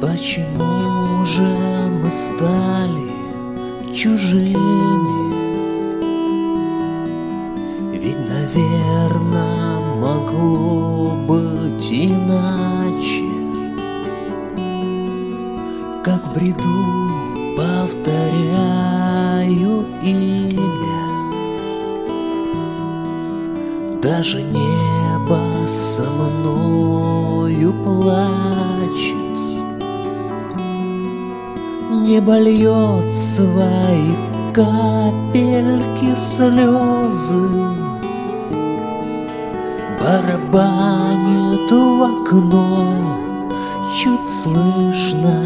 Почему же мы стали чужими? Ведь, наверное, могло быть иначе. Как в бреду повторяю имя, даже небо со мною плачет. Небо льет свои капельки слезы, барабанит в окно, чуть слышно.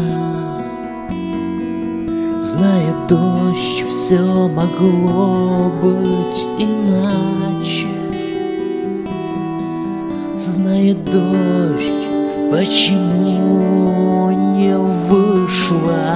Знает дождь, все могло быть иначе. Знает дождь, почему не вышла.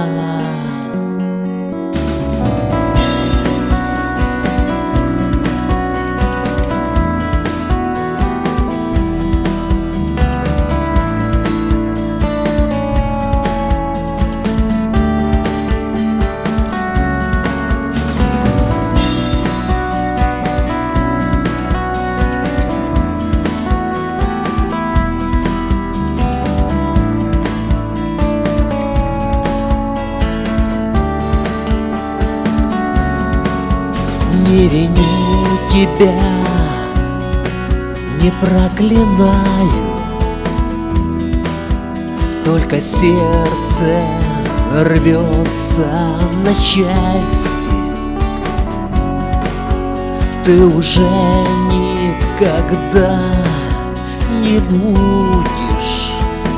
Не виню тебя, не проклинаю, только сердце рвется на части. Ты уже никогда не будешь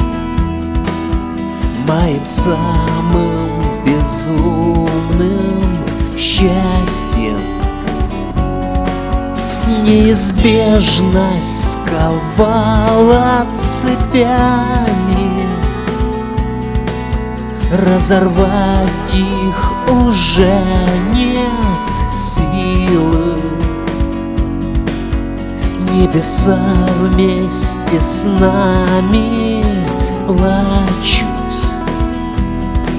моим самым безумным счастьем. Неизбежность сковала цепями, разорвать их уже нет силы. Небеса вместе с нами плачут,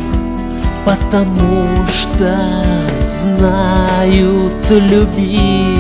потому что знают любить.